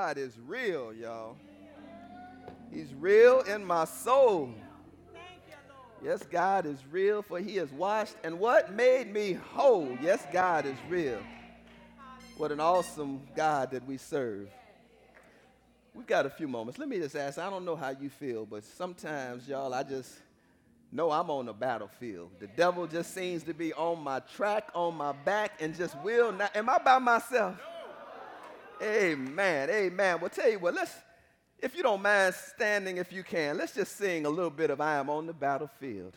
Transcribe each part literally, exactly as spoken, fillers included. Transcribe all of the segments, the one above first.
God is real, y'all. He's real in my soul. Yes, God is real, for he has washed and what? Made me whole. Yes, God is real. What an awesome God that we serve. We've got a few moments. Let me just ask, I don't know how you feel, but sometimes, y'all, I just know I'm on the battlefield. The devil just seems to be on my track, on my back, and just will not. Am I by myself? Amen, amen. Well, tell you what, let's, if you don't mind standing if you can, let's just sing a little bit of I Am on the Battlefield.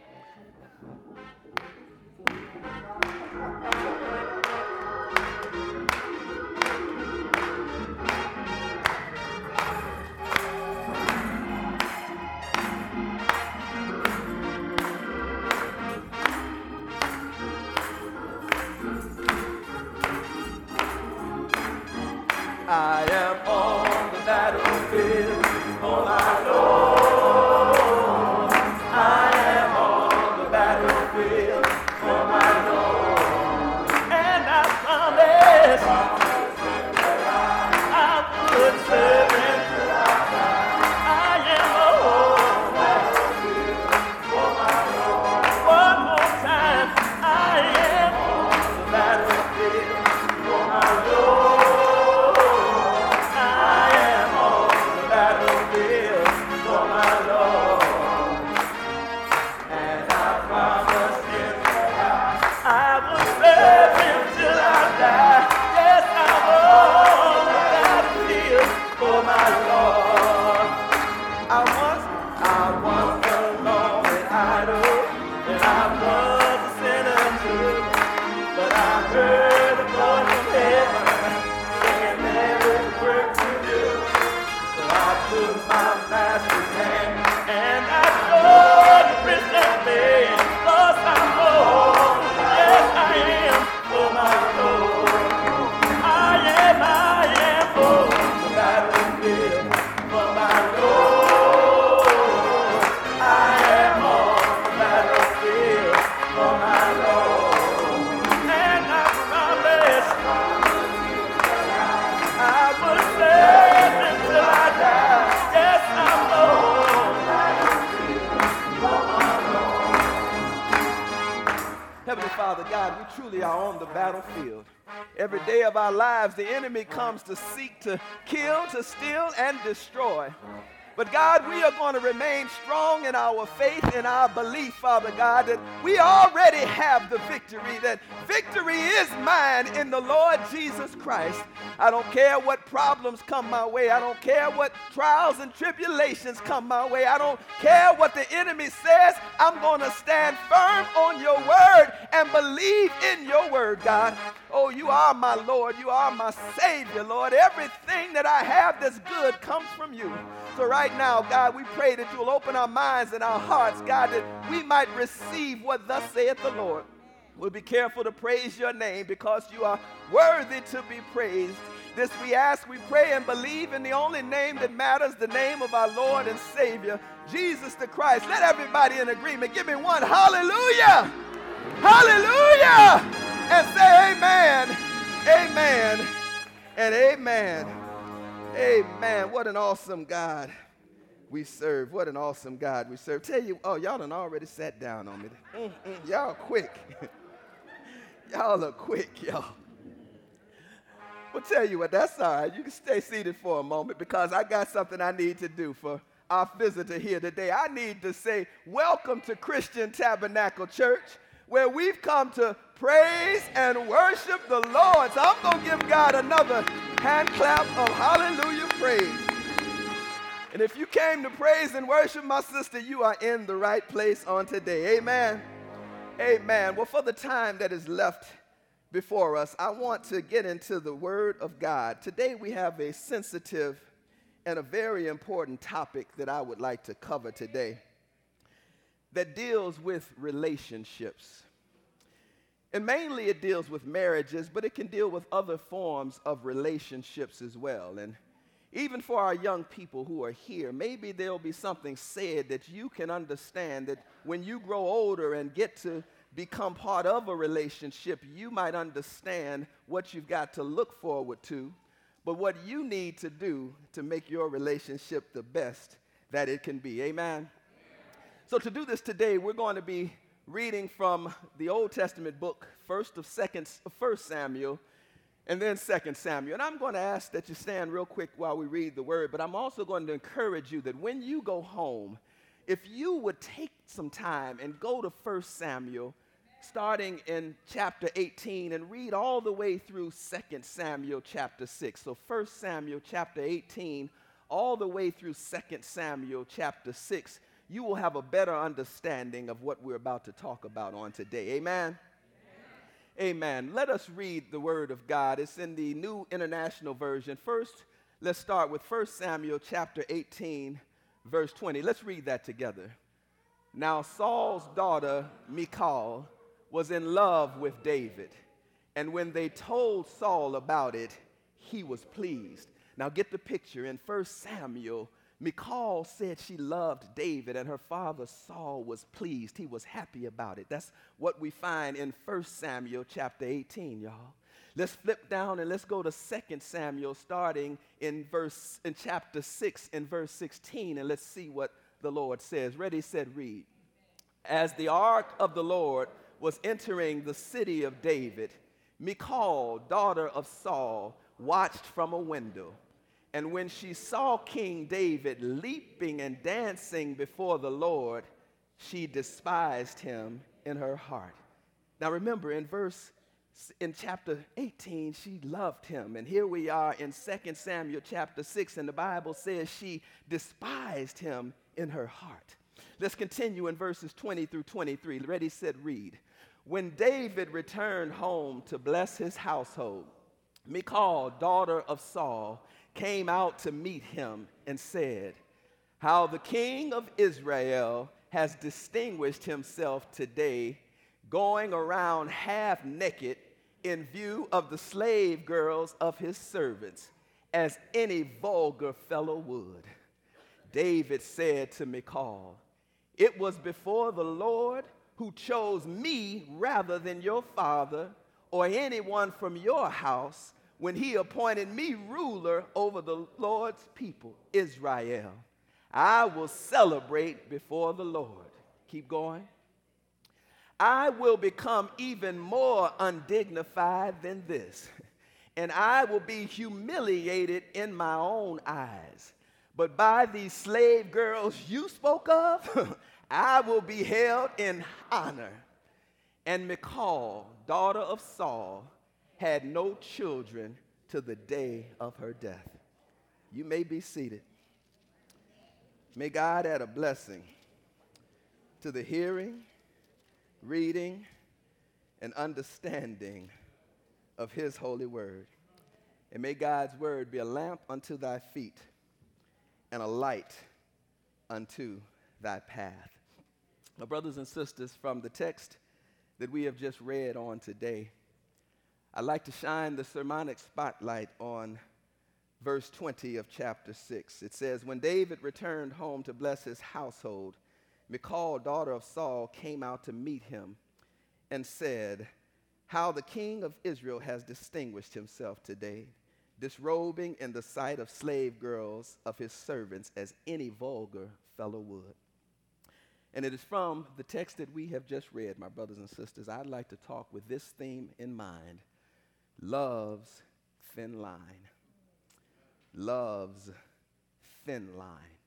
I am on the battlefield for my Lord. I am on the battlefield for my Lord. And I promise I would serve him till I die. I am on the battlefield for my Lord. One more time, I am on the battlefield for my Lord. Father God, we truly are on the battlefield. Every day of our lives, the enemy comes to seek to kill, to steal, and destroy. But God, we are going to remain strong in our faith and our belief, Father God, that we already have the victory, that victory is mine in the Lord Jesus Christ. I don't care what problems come my way. I don't care what trials and tribulations come my way. I don't care what the enemy says. I'm going to stand firm on your word and believe in your word, God. Oh, you are my Lord. You are my Savior, Lord. Everything that I have that's good comes from you. So right now, God, we pray that you'll open our minds and our hearts, God, that we might receive what thus saith the Lord. We'll be careful to praise your name because you are worthy to be praised. This we ask, we pray, and believe in the only name that matters, the name of our Lord and Savior, Jesus the Christ. Let everybody in agreement give me one hallelujah, hallelujah, and say amen, amen, and amen. Amen. What an awesome God we serve. What an awesome God we serve. Tell you, oh, y'all done already sat down on me. Mm-mm, y'all quick. Y'all are quick, y'all. Well, tell you what, that's all right. You can stay seated for a moment because I got something I need to do for our visitor here today. I need to say, welcome to Christian Tabernacle Church, where we've come to praise and worship the Lord. So I'm going to give God another hand clap of hallelujah praise. And if you came to praise and worship, my sister, you are in the right place on today. Amen. Amen. Well, for the time that is left before us, I want to get into the Word of God. Today we have a sensitive and a very important topic that I would like to cover today that deals with relationships. And mainly it deals with marriages, but it can deal with other forms of relationships as well. And even for our young people who are here, maybe there'll be something said that you can understand that when you grow older and get to become part of a relationship, you might understand what you've got to look forward to, but what you need to do to make your relationship the best that it can be. Amen? So to do this today, we're going to be reading from the Old Testament book, first of second, First Samuel, and then Second Samuel. And I'm going to ask that you stand real quick while we read the word, but I'm also going to encourage you that when you go home, if you would take some time and go to First Samuel, starting in chapter eighteen, and read all the way through Second Samuel chapter six. So First Samuel chapter eighteen, all the way through Second Samuel chapter six, you will have a better understanding of what we're about to talk about on today. Amen? Amen. Amen. Let us read the word of God. It's in the New International Version. First, let's start with First Samuel chapter eighteen, verse twenty. Let's read that together. Now Saul's daughter, Michal, was in love with David, and when they told Saul about it, he was pleased. Now get the picture. In First Samuel, Michal said she loved David, and her father Saul was pleased. He was happy about it. That's what we find in First Samuel chapter eighteen, y'all. Let's flip down and let's go to Second Samuel, starting in verse in chapter six, in verse sixteen, and let's see what the Lord says. Ready, said, read. As the ark of the Lord was entering the city of David, Michal, daughter of Saul, watched from a window. And when she saw King David leaping and dancing before the Lord, she despised him in her heart. Now remember, in verse, in chapter eighteen, she loved him. And here we are in Second Samuel chapter six, and the Bible says she despised him in her heart. Let's continue in verses twenty through twenty-three. Ready, said, read. When David returned home to bless his household, Michal, daughter of Saul, came out to meet him and said, how the king of Israel has distinguished himself today, going around half naked in view of the slave girls of his servants, as any vulgar fellow would. David said to Michal, it was before the Lord who chose me rather than your father or anyone from your house, when he appointed me ruler over the Lord's people, Israel. I will celebrate before the Lord. Keep going. I will become even more undignified than this, and I will be humiliated in my own eyes. But by these slave girls you spoke of, I will be held in honor. And Michal, daughter of Saul, had no children to the day of her death. You may be seated. May God add a blessing to the hearing, reading, and understanding of his holy word. And may God's word be a lamp unto thy feet and a light unto thy path. My brothers and sisters, from the text that we have just read on today, I'd like to shine the sermonic spotlight on verse twenty of chapter six. It says, when David returned home to bless his household, Michal, daughter of Saul, came out to meet him and said, how the king of Israel has distinguished himself today, disrobing in the sight of slave girls of his servants as any vulgar fellow would. And it is from the text that we have just read, my brothers and sisters, I'd like to talk with this theme in mind: love's thin line. Love's thin line.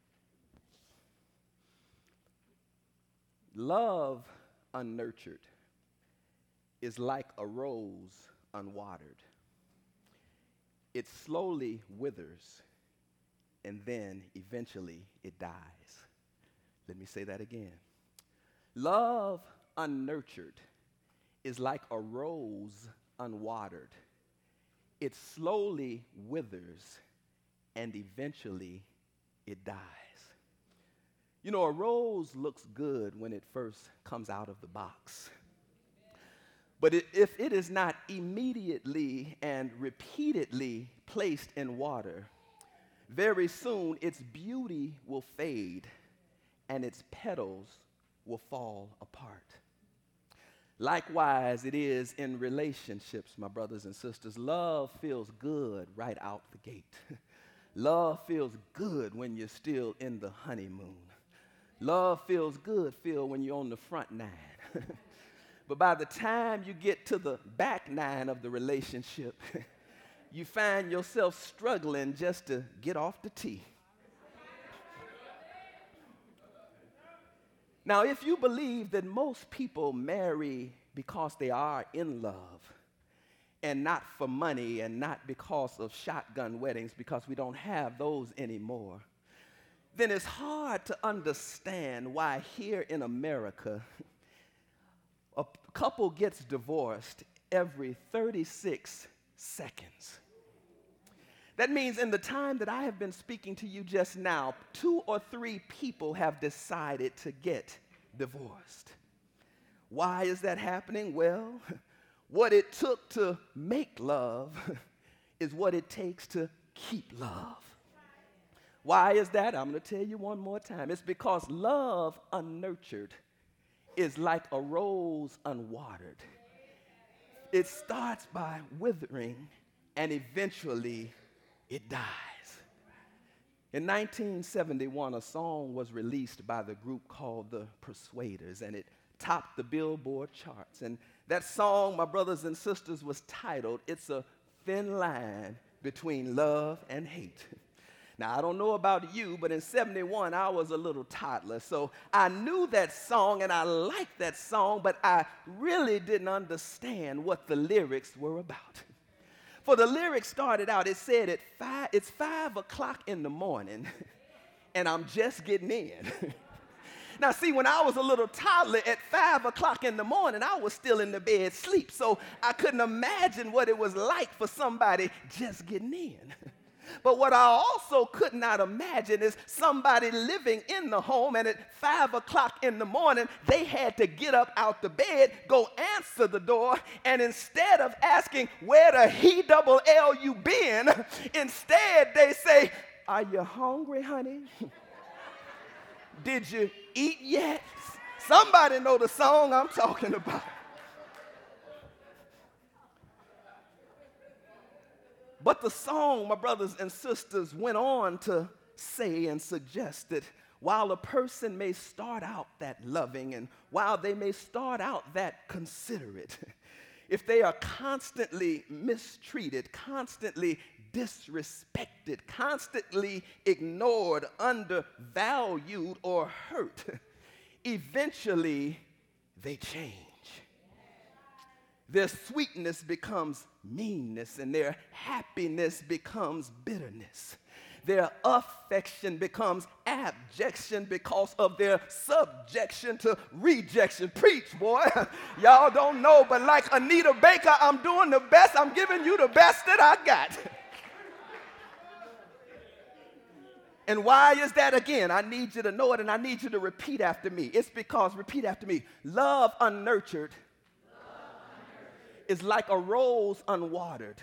Love unnurtured is like a rose unwatered. It slowly withers, and then eventually it dies. Let me say that again. Love unnurtured is like a rose unwatered. It slowly withers, and eventually it dies. You know, a rose looks good when it first comes out of the box. But it, if it is not immediately and repeatedly placed in water, very soon its beauty will fade and its petals will fall apart. Likewise, it is in relationships, my brothers and sisters. Love feels good right out the gate. Love feels good when you're still in the honeymoon. Love feels good, Phil, when you're on the front nine. But by the time you get to the back nine of the relationship, you find yourself struggling just to get off the tee. Now, if you believe that most people marry because they are in love and not for money and not because of shotgun weddings, because we don't have those anymore, then it's hard to understand why here in America a couple gets divorced every thirty-six seconds. That means in the time that I have been speaking to you just now, two or three people have decided to get divorced. Why is that happening? Well, what it took to make love is what it takes to keep love. Why is that? I'm going to tell you one more time. It's because love unnurtured is like a rose unwatered. It starts by withering and eventually it dies. In nineteen seventy-one, a song was released by the group called The Persuaders, and it topped the Billboard charts. And that song, my brothers and sisters, was titled, "It's a Thin Line Between Love and Hate." Now, I don't know about you, but in seventy-one, I was a little toddler, so I knew that song and I liked that song, but I really didn't understand what the lyrics were about. For the lyrics started out, it said at five, it's five o'clock in the morning, and I'm just getting in. Now, see, when I was a little toddler, at five o'clock in the morning, I was still in the bed sleep, so I couldn't imagine what it was like for somebody just getting in. But what I also could not imagine is somebody living in the home, and at five o'clock in the morning, they had to get up out the bed, go answer the door, and instead of asking, "Where the he double L you been?" instead they say, "Are you hungry, honey? Did you eat yet?" Somebody know the song I'm talking about. But the song, my brothers and sisters, went on to say and suggest that while a person may start out that loving and while they may start out that considerate, if they are constantly mistreated, constantly disrespected, constantly ignored, undervalued, or hurt, eventually they change. Their sweetness becomes meanness, and their happiness becomes bitterness. Their affection becomes abjection because of their subjection to rejection. Preach, boy. Y'all don't know, but like Anita Baker, I'm doing the best. I'm giving you the best that I got. And why is that? Again, I need you to know it, and I need you to repeat after me. It's because, repeat after me, love unnurtured is like a rose unwatered.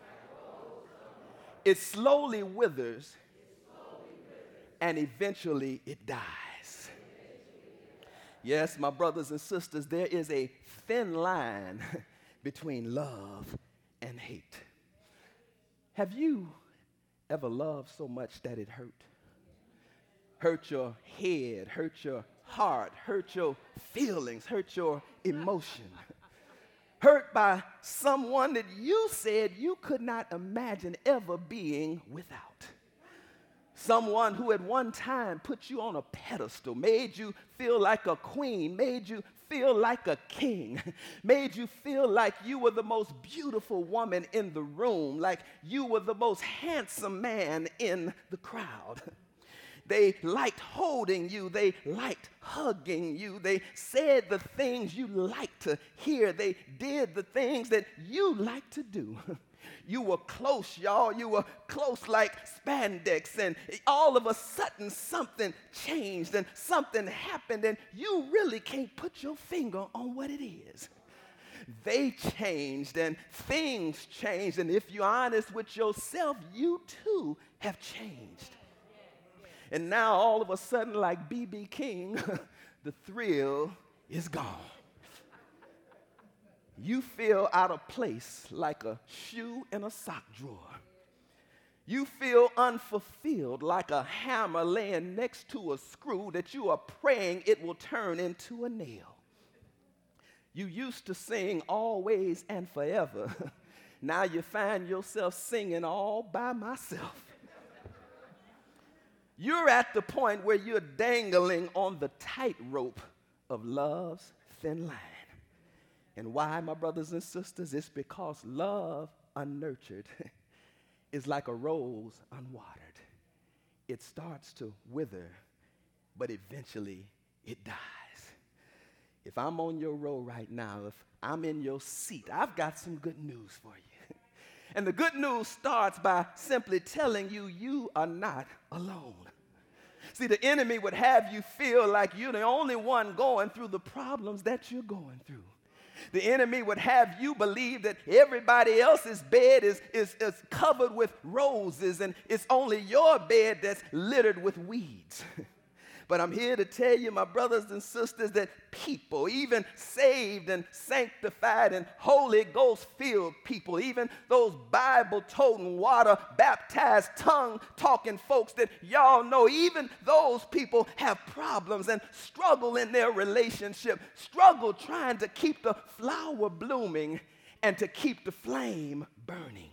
It slowly withers, and eventually it dies. Yes, my brothers and sisters, there is a thin line between love and hate. Have you ever loved so much that it hurt? Hurt your head, hurt your heart, hurt your feelings, hurt your emotion. Hurt by someone that you said you could not imagine ever being without. Someone who at one time put you on a pedestal, made you feel like a queen, made you feel like a king, made you feel like you were the most beautiful woman in the room, like you were the most handsome man in the crowd. They liked holding you. They liked hugging you. They said the things you liked to hear. They did the things that you liked to do. You were close, y'all. You were close like spandex. And all of a sudden, something changed and something happened, and you really can't put your finger on what it is. They changed and things changed. And if you're honest with yourself, you too have changed. And now, all of a sudden, like B B King, the thrill is gone. You feel out of place like a shoe in a sock drawer. You feel unfulfilled like a hammer laying next to a screw that you are praying it will turn into a nail. You used to sing always and forever. Now you find yourself singing all by myself. You're at the point where you're dangling on the tightrope of love's thin line. And why, my brothers and sisters? It's because love unnurtured is like a rose unwatered. It starts to wither, but eventually it dies. If I'm on your row right now, if I'm in your seat, I've got some good news for you. And the good news starts by simply telling you you are not alone. See, the enemy would have you feel like you're the only one going through the problems that you're going through. The enemy would have you believe that everybody else's bed is, is, is covered with roses and it's only your bed that's littered with weeds. But I'm here to tell you, my brothers and sisters, that people, even saved and sanctified and Holy Ghost-filled people, even those Bible-toting, water-baptized, tongue-talking folks that y'all know, even those people have problems and struggle in their relationship, struggle trying to keep the flower blooming and to keep the flame burning.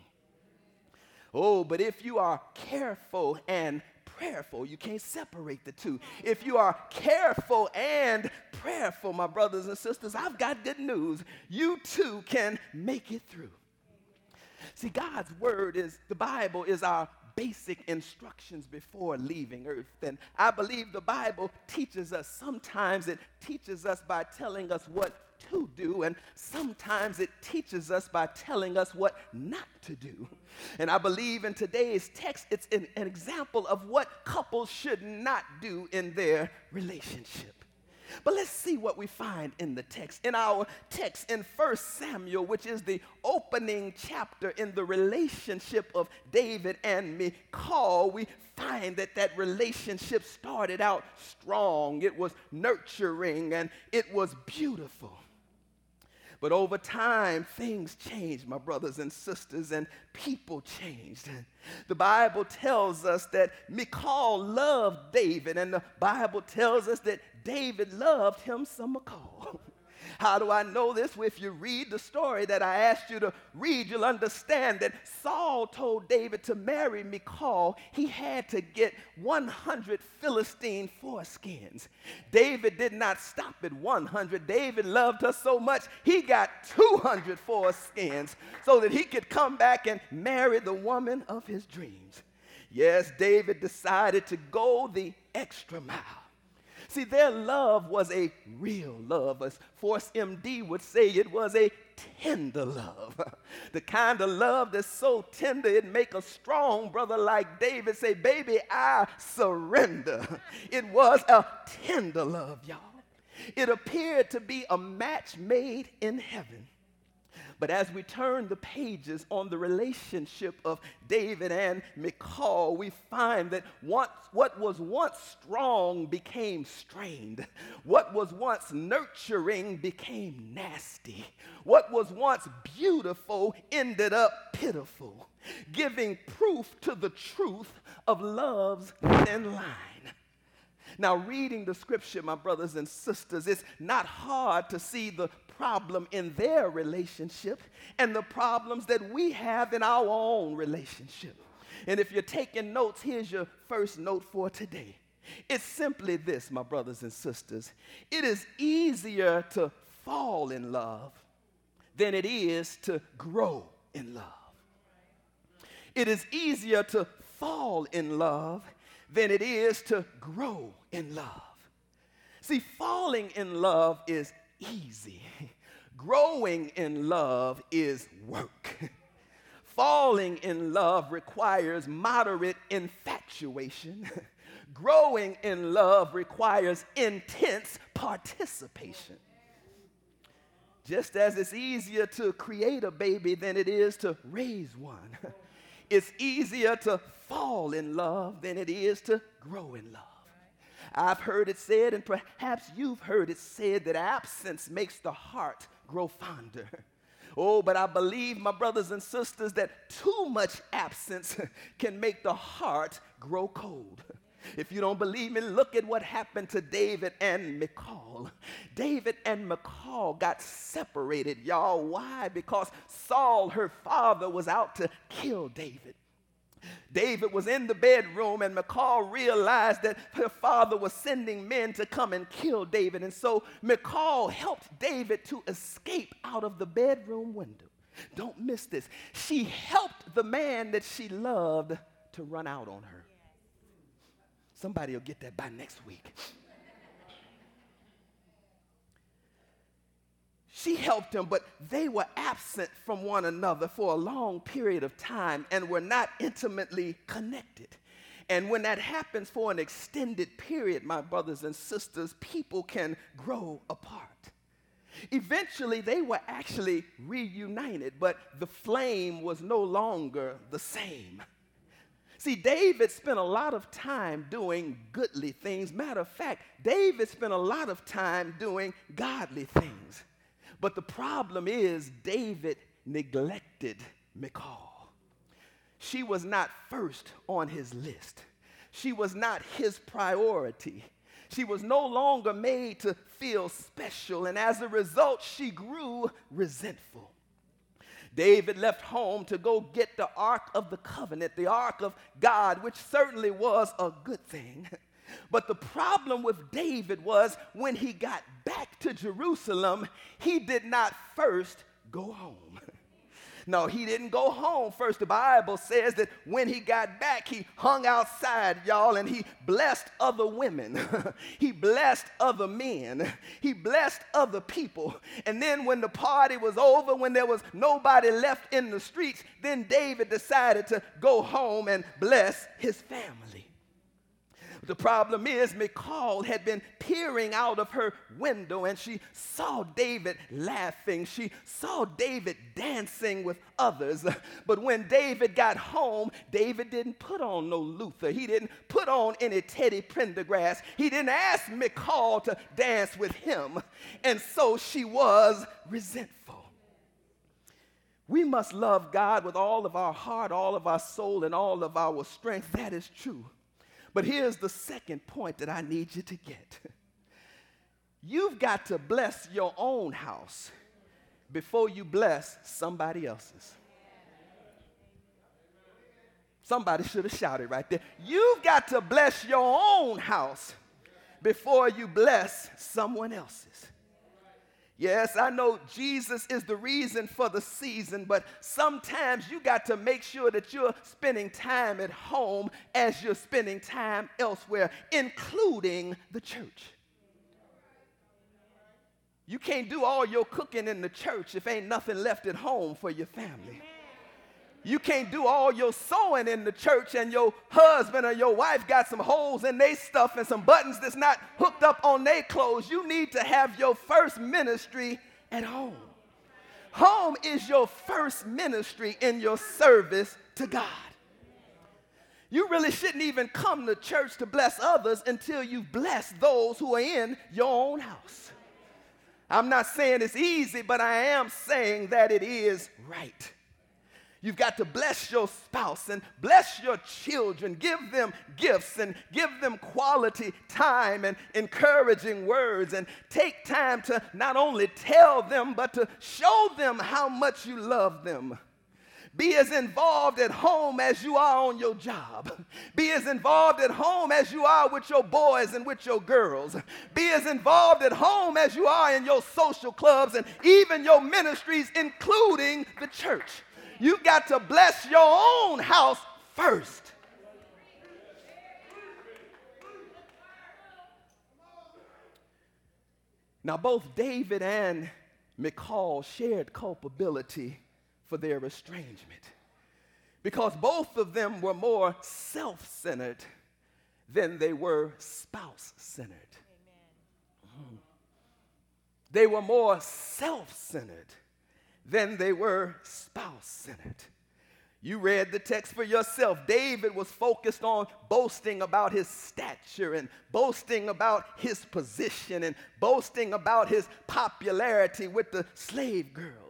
Oh, but if you are careful and prayerful, you can't separate the two. If you are careful and prayerful, my brothers and sisters, I've got good news. You too can make it through. See, God's word is, the Bible is our basic instructions before leaving earth. And I believe the Bible teaches us. Sometimes it teaches us by telling us what to do, and sometimes it teaches us by telling us what not to do. And I believe in today's text, it's an, an example of what couples should not do in their relationship. But let's see what we find in the text. In our text in First Samuel, which is the opening chapter in the relationship of David and Michal, we find that that relationship started out strong. It was nurturing and it was beautiful. But over time, things changed, my brothers and sisters, and people changed. The Bible tells us that Michal loved David, and the Bible tells us that David loved him some Michal. How do I know this? Well, if you read the story that I asked you to read, you'll understand that Saul told David to marry Michal. He had to get one hundred Philistine foreskins. David did not stop at one hundred. David loved her so much, he got two hundred foreskins so that he could come back and marry the woman of his dreams. Yes, David decided to go the extra mile. See, their love was a real love. As Force M D would say, it was a tender love. The kind of love that's so tender it make a strong brother like David say, baby, I surrender. It was a tender love, y'all. It appeared to be a match made in heaven. But as we turn the pages on the relationship of David and Michal, we find that once, what was once strong became strained. What was once nurturing became nasty. What was once beautiful ended up pitiful, giving proof to the truth of love's thin line. Now, reading the scripture, my brothers and sisters, it's not hard to see the problem in their relationship and the problems that we have in our own relationship. And if you're taking notes, here's your first note for today. It's simply this, my brothers and sisters. It is easier to fall in love than it is to grow in love. It is easier to fall in love than it is to grow in love. See, falling in love is easy. Growing in love is work. Falling in love requires moderate infatuation. Growing in love requires intense participation. Just as it's easier to create a baby than it is to raise one, it's easier to fall in love than it is to grow in love. I've heard it said, and perhaps you've heard it said, that absence makes the heart grow fonder. Oh, but I believe, my brothers and sisters, that too much absence can make the heart grow cold. If you don't believe me, look at what happened to David and Michal. David and Michal got separated, y'all. Why? Because Saul, her father, was out to kill David. David was in the bedroom, and Michal realized that her father was sending men to come and kill David. And so Michal helped David to escape out of the bedroom window. Don't miss this. She helped the man that she loved to run out on her. Somebody will get that by next week. She helped him, but they were absent from one another for a long period of time and were not intimately connected. And when that happens for an extended period, my brothers and sisters, people can grow apart. Eventually, they were actually reunited, but the flame was no longer the same. See, David spent a lot of time doing goodly things. Matter of fact, David spent a lot of time doing godly things. But the problem is David neglected Michal. She was not first on his list. She was not his priority. She was no longer made to feel special, and as a result, she grew resentful. David left home to go get the Ark of the Covenant, the Ark of God, which certainly was a good thing. But the problem with David was when he got back to Jerusalem, he did not first go home. No, he didn't go home first. The Bible says that when he got back, he hung outside, y'all, and he blessed other women. He blessed other men. He blessed other people. And then when the party was over, when there was nobody left in the streets, then David decided to go home and bless his family. The problem is Michal had been peering out of her window, and she saw David laughing. She saw David dancing with others. But when David got home, David didn't put on no Luther. He didn't put on any Teddy Pendergrass. He didn't ask Michal to dance with him. And so she was resentful. We must love God with all of our heart, all of our soul, and all of our strength. That is true. But here's the second point that I need you to get. You've got to bless your own house before you bless somebody else's. Somebody should have shouted right there. You've got to bless your own house before you bless someone else's. Yes, I know Jesus is the reason for the season, but sometimes you got to make sure that you're spending time at home as you're spending time elsewhere, including the church. You can't do all your cooking in the church if ain't nothing left at home for your family. You can't do all your sewing in the church and your husband or your wife got some holes in their stuff and some buttons that's not hooked up on their clothes. You need to have your first ministry at home. Home is your first ministry in your service to God. You really shouldn't even come to church to bless others until you've blessed those who are in your own house. I'm not saying it's easy, but I am saying that it is right. You've got to bless your spouse and bless your children. Give them gifts and give them quality time and encouraging words. And take time to not only tell them, but to show them how much you love them. Be as involved at home as you are on your job. Be as involved at home as you are with your boys and with your girls. Be as involved at home as you are in your social clubs and even your ministries, including the church. You got to bless your own house first. Now, both David and Michal shared culpability for their estrangement because both of them were more self-centered than they were spouse-centered. Amen. They were more self-centered than they were spouse-centered. You read the text for yourself. David was focused on boasting about his stature and boasting about his position and boasting about his popularity with the slave girls.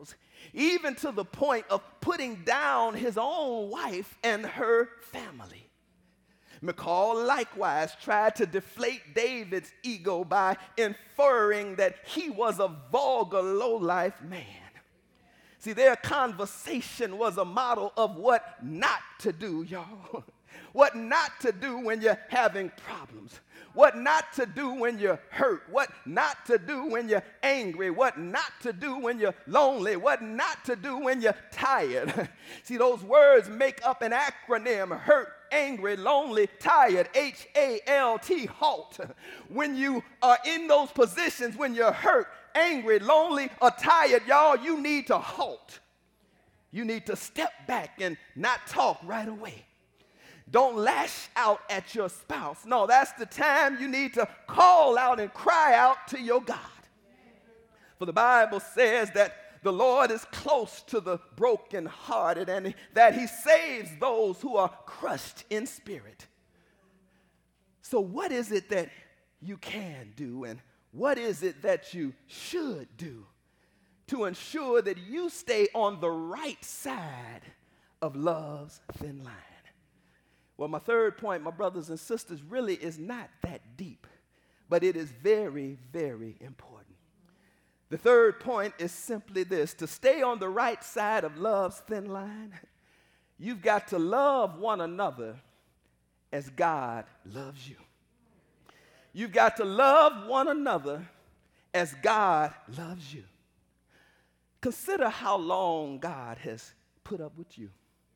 even to the point of putting down his own wife and her family. Michal likewise tried to deflate David's ego by inferring that he was a vulgar, low-life man. See, their conversation was a model of what not to do, y'all. What not to do when you're having problems. What not to do when you're hurt. What not to do when you're angry. What not to do when you're lonely. What not to do when you're tired. See, those words make up an acronym: hurt, angry, lonely, tired, H A L T, halt. When you are in those positions, when you're hurt, angry, lonely, or tired, y'all, you need to halt. You need to step back and not talk right away. Don't lash out at your spouse. No, that's the time you need to call out and cry out to your God. For the Bible says that the Lord is close to the brokenhearted and that he saves those who are crushed in spirit. So what is it that you can do, and what is it that you should do to ensure that you stay on the right side of love's thin line? Well, my third point, my brothers and sisters, really is not that deep, but it is very, very important. The third point is simply this: to stay on the right side of love's thin line, you've got to love one another as God loves you. You've got to love one another as God loves you. Consider how long God has put up with you.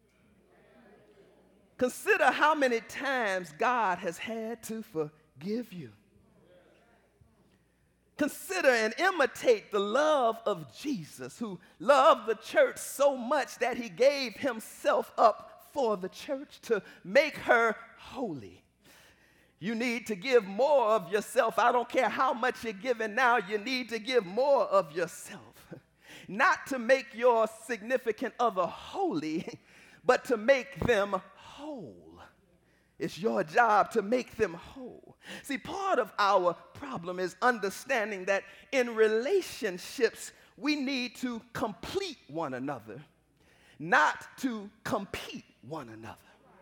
Consider how many times God has had to forgive you. Consider and imitate the love of Jesus, who loved the church so much that he gave himself up for the church to make her holy. You need to give more of yourself. I don't care how much you're giving now, you need to give more of yourself. Not to make your significant other holy, but to make them whole. It's your job to make them whole. See, part of our problem is understanding that in relationships, we need to complete one another, not to compete one another.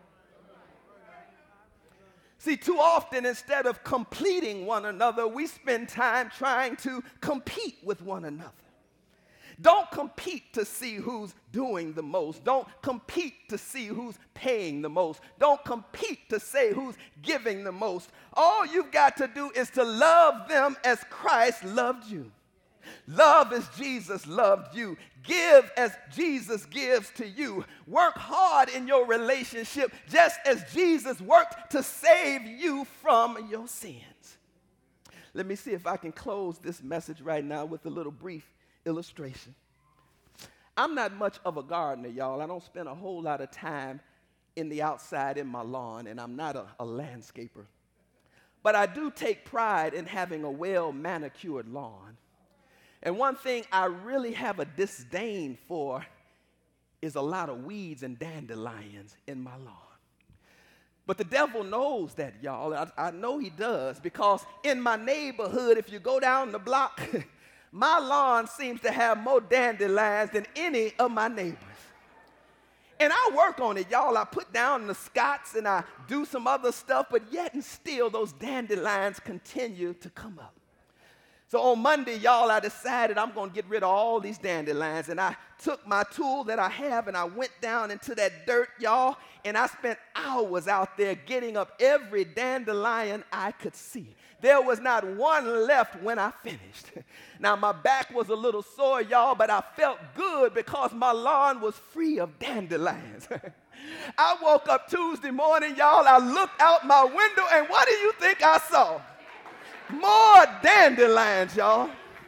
See, too often, instead of completing one another, we spend time trying to compete with one another. Don't compete to see who's doing the most. Don't compete to see who's paying the most. Don't compete to say who's giving the most. All you've got to do is to love them as Christ loved you. Love as Jesus loved you. Give as Jesus gives to you. Work hard in your relationship just as Jesus worked to save you from your sins. Let me see if I can close this message right now with a little brief illustration. I'm not much of a gardener, y'all. I don't spend a whole lot of time in the outside in my lawn, and I'm not a, a landscaper. But I do take pride in having a well-manicured lawn. And one thing I really have a disdain for is a lot of weeds and dandelions in my lawn. But the devil knows that, y'all. I, I know he does, because in my neighborhood, if you go down the block, my lawn seems to have more dandelions than any of my neighbors. And I work on it, y'all. I put down the Scots and I do some other stuff, but yet and still those dandelions continue to come up. So on Monday, y'all, I decided I'm going to get rid of all these dandelions. And I took my tool that I have and I went down into that dirt, y'all, and I spent hours out there getting up every dandelion I could see. There was not one left when I finished. Now, my back was a little sore, y'all, but I felt good because my lawn was free of dandelions. I woke up Tuesday morning, y'all. I looked out my window, and what do you think I saw? More dandelions, y'all.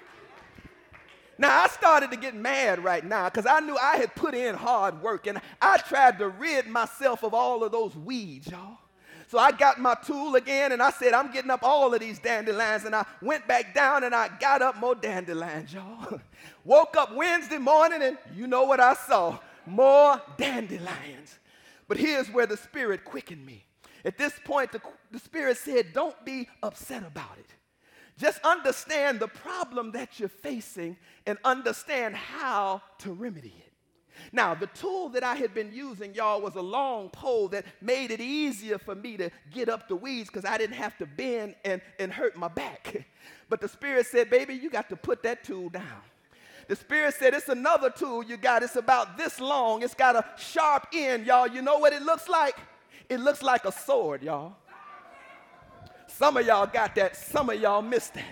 Now, I started to get mad right now because I knew I had put in hard work, and I tried to rid myself of all of those weeds, y'all. So I got my tool again, and I said, I'm getting up all of these dandelions, and I went back down, and I got up more dandelions, y'all. Woke up Wednesday morning, and you know what I saw? More dandelions. But here's where the Spirit quickened me. At this point, the, the Spirit said, don't be upset about it. Just understand the problem that you're facing and understand how to remedy it. Now, the tool that I had been using, y'all, was a long pole that made it easier for me to get up the weeds because I didn't have to bend and, and hurt my back. But the Spirit said, baby, you got to put that tool down. The Spirit said, it's another tool you got. It's about this long. It's got a sharp end, y'all. You know what it looks like? It looks like a sword, y'all. Some of y'all got that. Some of y'all missed that.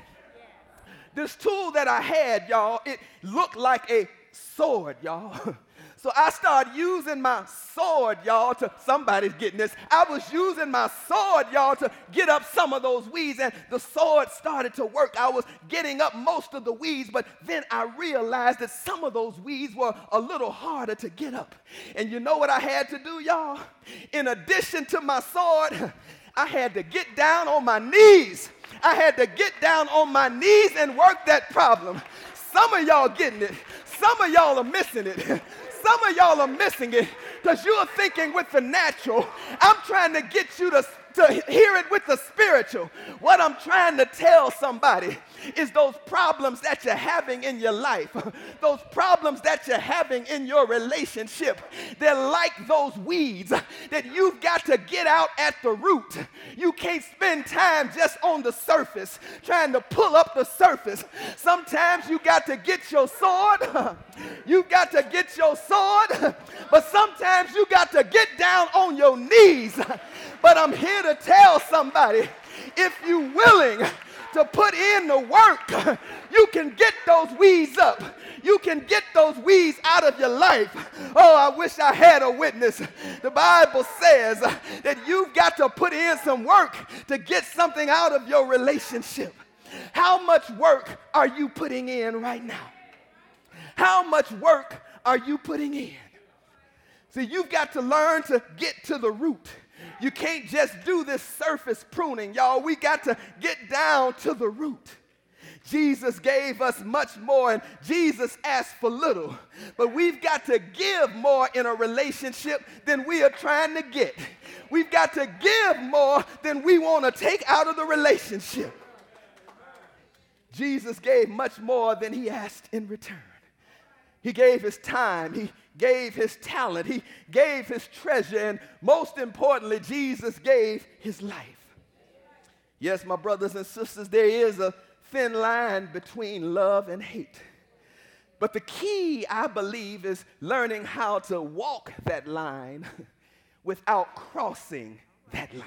This tool that I had, y'all, it looked like a sword, y'all. So I started using my sword, y'all, to, somebody's getting this. I was using my sword, y'all, to get up some of those weeds, and the sword started to work. I was getting up most of the weeds, but then I realized that some of those weeds were a little harder to get up. And you know what I had to do, y'all? In addition to my sword, I had to get down on my knees. I had to get down on my knees and work that problem. Some of y'all getting it. Some of y'all are missing it. Some of y'all are missing it because you're thinking with the natural. I'm trying to get you to, to hear it with the spiritual. What I'm trying to tell somebody is those problems that you're having in your life, those problems that you're having in your relationship, they're like those weeds that you've got to get out at the root. You can't spend time just on the surface trying to pull up the surface. Sometimes you got to get your sword. You got to get your sword, but sometimes you got to get down on your knees. But I'm here to tell somebody, if you're willing to put in the work, you can get those weeds up. You can get those weeds out of your life. Oh, I wish I had a witness. The Bible says that you've got to put in some work to get something out of your relationship. How much work are you putting in right now? How much work are you putting in? See, you've got to learn to get to the root. You can't just do this surface pruning, y'all. We got to get down to the root. Jesus gave us much more, and Jesus asked for little. But we've got to give more in a relationship than we are trying to get. We've got to give more than we want to take out of the relationship. Jesus gave much more than he asked in return. He gave his time. He gave his talent. He gave his treasure. And most importantly, Jesus gave his life. Yes, my brothers and sisters, there is a thin line between love and hate. But the key, I believe, is learning how to walk that line without crossing that line.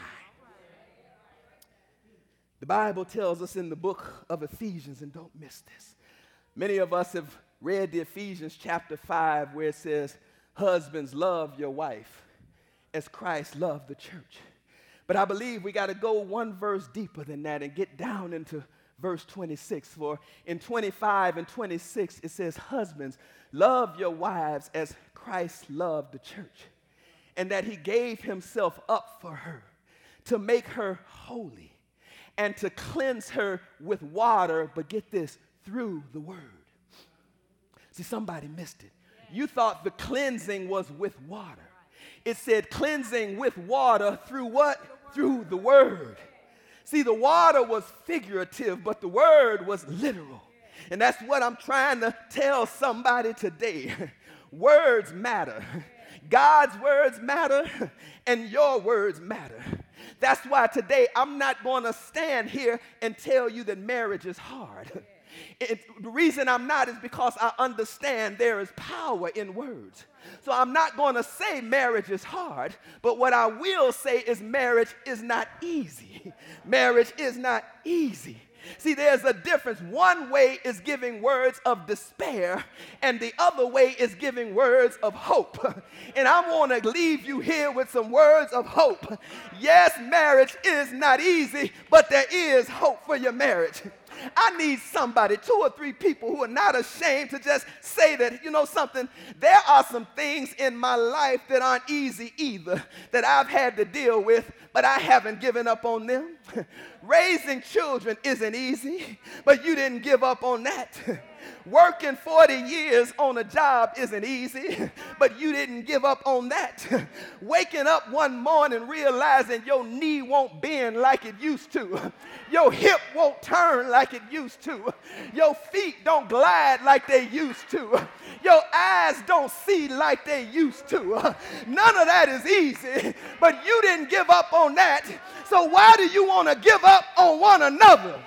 The Bible tells us in the book of Ephesians, and don't miss this. Many of us have read the Ephesians chapter five where it says, husbands, love your wife as Christ loved the church. But I believe we got to go one verse deeper than that and get down into verse twenty-six. For in twenty-five and twenty-six, it says, husbands, love your wives as Christ loved the church, and that he gave himself up for her to make her holy and to cleanse her with water, but get this, through the word. See, somebody missed it. You thought the cleansing was with water. It said cleansing with water through what? Through the word. See, the water was figurative, but the word was literal. And that's what I'm trying to tell somebody today. Words matter. God's words matter, and your words matter. That's why today I'm not going to stand here and tell you that marriage is hard. It, the reason I'm not is because I understand there is power in words. So I'm not going to say marriage is hard, but what I will say is marriage is not easy. Marriage is not easy. See, there's a difference. One way is giving words of despair, and the other way is giving words of hope. And I want to leave you here with some words of hope. Yes, marriage is not easy, but there is hope for your marriage. I need somebody, two or three people who are not ashamed to just say that, you know something, there are some things in my life that aren't easy either, that I've had to deal with, but I haven't given up on them. Raising children isn't easy, but you didn't give up on that. Working forty years on a job isn't easy, but you didn't give up on that. Waking up one morning realizing your knee won't bend like it used to. Your hip won't turn like it used to. Your feet don't glide like they used to. Your eyes don't see like they used to. None of that is easy, but you didn't give up on that. So why do you want to give up on one another?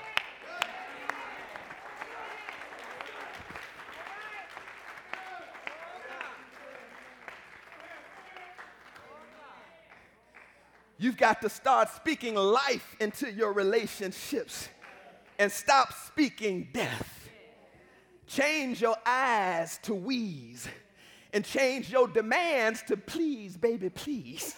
You've got to start speaking life into your relationships and stop speaking death. Change your eyes to wheeze and change your demands to please, baby, please.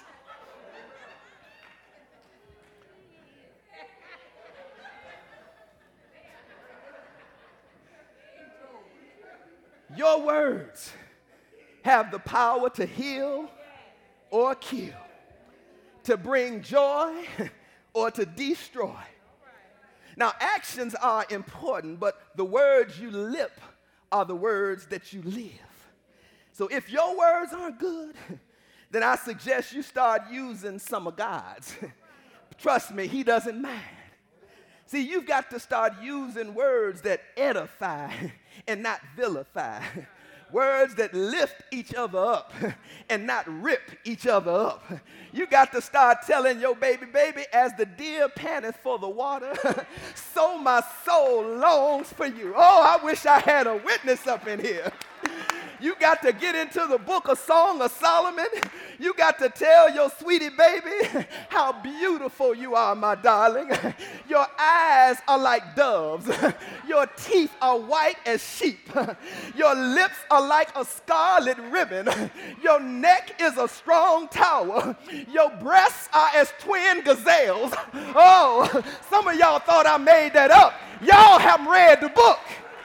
Your words have the power to heal or kill, to bring joy or to destroy. Now, actions are important, but the words you lip are the words that you live. So if your words aren't good, then I suggest you start using some of God's. Trust me, he doesn't mind. See, you've got to start using words that edify and not vilify. Words that lift each other up and not rip each other up. You got to start telling your baby, baby, as the deer panteth for the water, so my soul longs for you. Oh, I wish I had a witness up in here. You got to get into the book of Song of Solomon. You got to tell your sweetie baby how beautiful you are, my darling. Your eyes are like doves. Your teeth are white as sheep. Your lips are like a scarlet ribbon. Your neck is a strong tower. Your breasts are as twin gazelles. Oh, some of y'all thought I made that up. Y'all haven't read the book.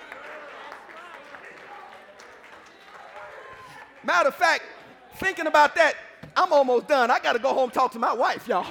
Matter of fact, thinking about that, I'm almost done. I got to go home and talk to my wife, y'all.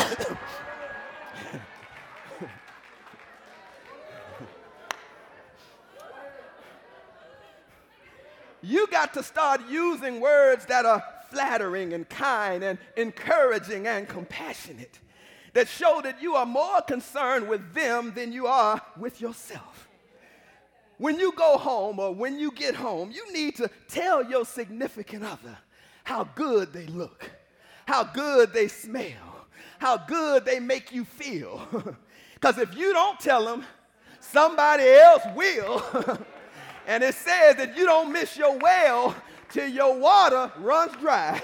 You got to start using words that are flattering and kind and encouraging and compassionate, that show that you are more concerned with them than you are with yourself. When you go home or when you get home, you need to tell your significant other how good they look, how good they smell, how good they make you feel. Because if you don't tell them, somebody else will. And it says that you don't miss your well till your water runs dry.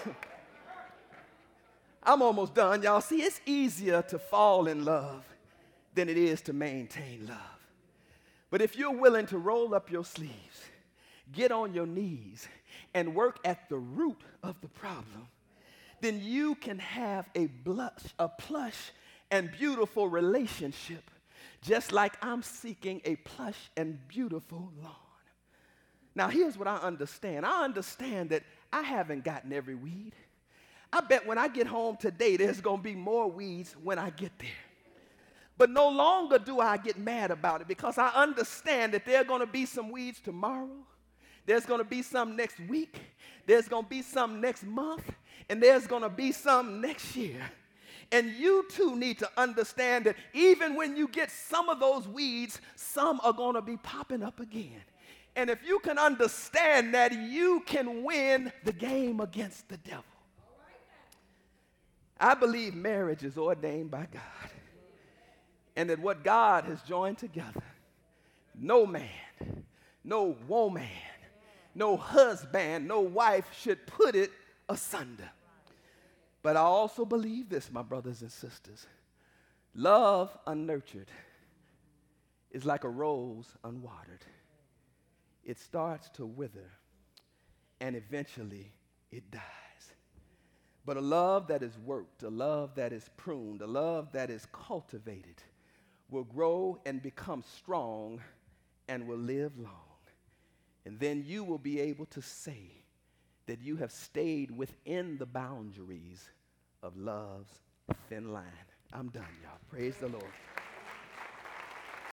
I'm almost done, y'all. See, it's easier to fall in love than it is to maintain love. But if you're willing to roll up your sleeves, get on your knees, and work at the root of the problem, then you can have a blush, a plush and beautiful relationship, just like I'm seeking a plush and beautiful lawn. Now, here's what I understand. I understand that I haven't gotten every weed. I bet when I get home today, there's going to be more weeds when I get there. But no longer do I get mad about it, because I understand that there are going to be some weeds tomorrow. There's going to be some next week. There's going to be some next month. And there's going to be some next year. And you too need to understand that even when you get some of those weeds, some are going to be popping up again. And if you can understand that, you can win the game against the devil. I believe marriage is ordained by God, and that what God has joined together, no man, no woman, no husband, no wife should put it asunder. But I also believe this, my brothers and sisters. Love unnurtured is like a rose unwatered. It starts to wither, and eventually it dies. But a love that is worked, a love that is pruned, a love that is cultivated will grow and become strong and will live long. And then you will be able to say that you have stayed within the boundaries of love's thin line. I'm done, y'all. Praise the Lord.